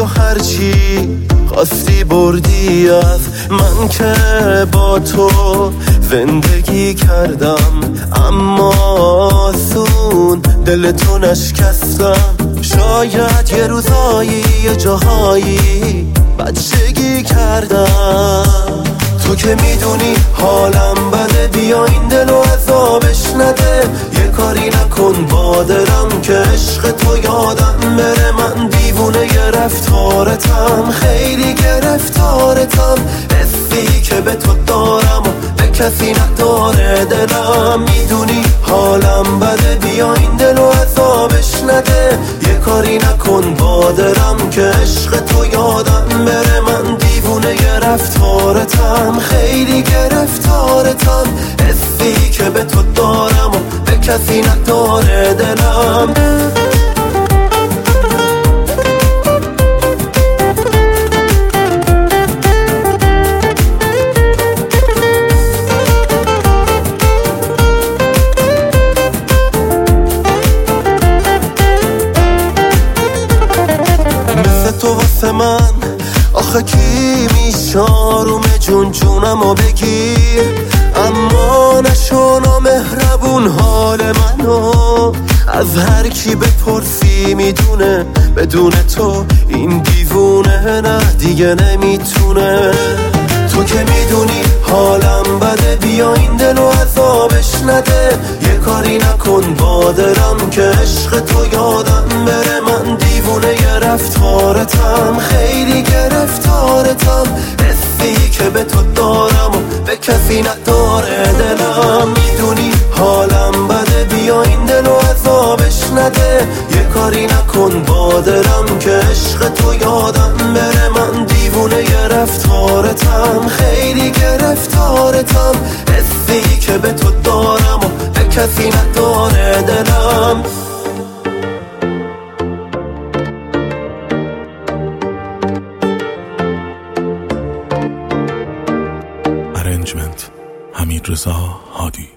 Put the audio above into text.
و هرچی خواستی بردی از من که با تو زندگی کردم، اما آسون دل تو نشکستم. شاید یه روزایی یه جاهایی بچگی کردم. تو که میدونی حالم بده، بیا این دلو عذابش نده. یه کاری نکن با دلم که عشق تو یادم بره. من دیوونه رفتارتم، خیلی گرفتارتم. حسی که به تو دارم و به کسی نداره دلم. میدونی حالم بده، بیا این دلو عذابش نده. یه کاری نکن با دلم که عشق تو یادم بره. من دیوونه رفتارتم، خیلی گرفتارتم. حسی که به تو دارم و به کسی نداره دلم. تو واسه من آخه کی میشاروم جون جونمو بگیر، اما نشو نامهربون حال منو. از هر کی بپرسی میدونه بدون تو این دیوونه نه دیگه نمیتونه. تو که میدونی حالم بده، بیا این دلو عذابش نده. یه کاری نکن با دلم که عشق تو یادم بره. من دیوونه رفتارتم، خیلی گرفتارتم. حسی که به تو دارم و به کسی نداره دلم. میدونی حالم بده، بیا این دلو عذابش نده. یه کاری نکن با دلم که عشق تو یادم بره. من دیوونه رفتارتم، خیلی گرفتارتم. حسی که به تو دارم و به کسی نداره دلم. ارنجمنت حمیدرضا هادی.